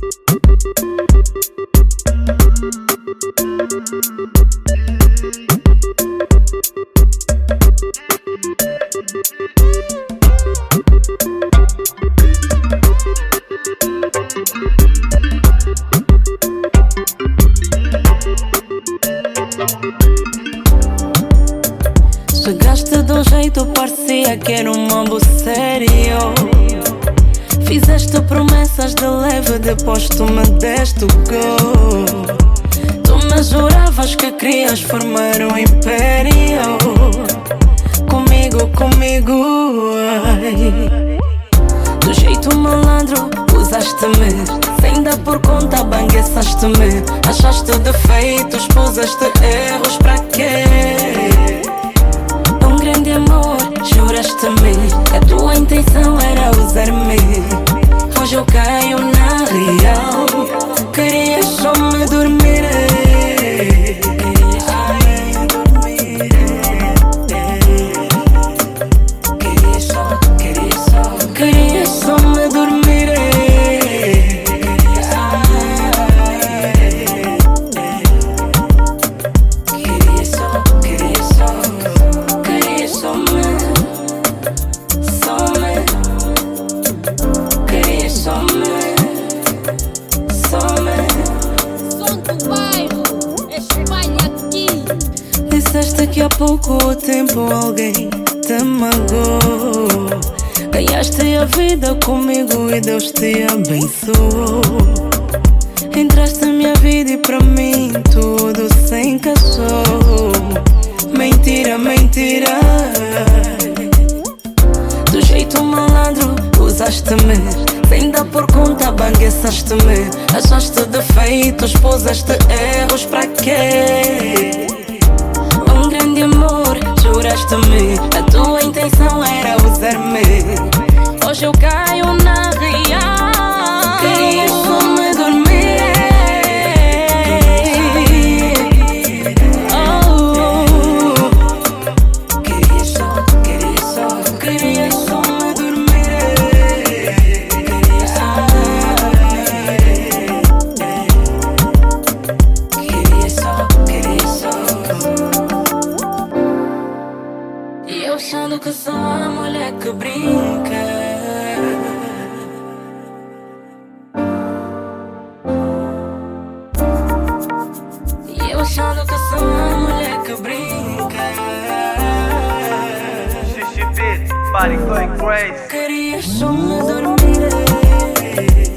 Chegaste de um jeito, parecia que era um mambo sério. Fizeste promessas de leve, depois tu me deste o go. Tu me juravas que querias formar um império. Comigo, ai. Do jeito malandro, usaste-me. Sem dar por conta, bangueçaste-me. Achaste defeitos, puseste erros, pra quê? Um grande amor, juraste-me que a tua intenção era usar-me. Hoje eu caio na real. Querias só me dormir. Querias só me dormir. Disseste que há pouco tempo alguém te magoou. Ganhaste a vida comigo e Deus te abençoou. Entraste na minha vida e pra mim tudo se encaixou. Mentira, mentira. Do jeito malandro, usaste-me. Sem dar por conta, bangueçaste-me. Achaste defeitos, puseste erros, pra quê? Um grande amor, juraste-me. A tua intenção era usar-me. Hoje eu caio na real. Querias só me dormir. Querias só me dormir. E eu achando que sou a mulher que brinca. E eu achando que sou a mulher que brinca. Xixi Beat, party going crazy. Querias só me dormir.